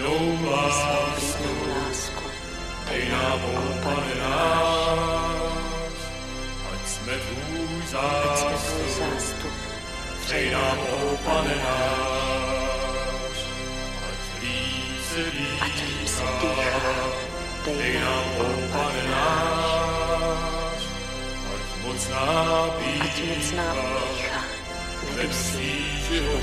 slobodnú lásku, dej nám, ó Pane náš, ať sme tvůj zástup, dej nám, ó Pane náš, ať líp se dýchá, dej nám, ó Pane náš, ať mocná pýcha, nebesí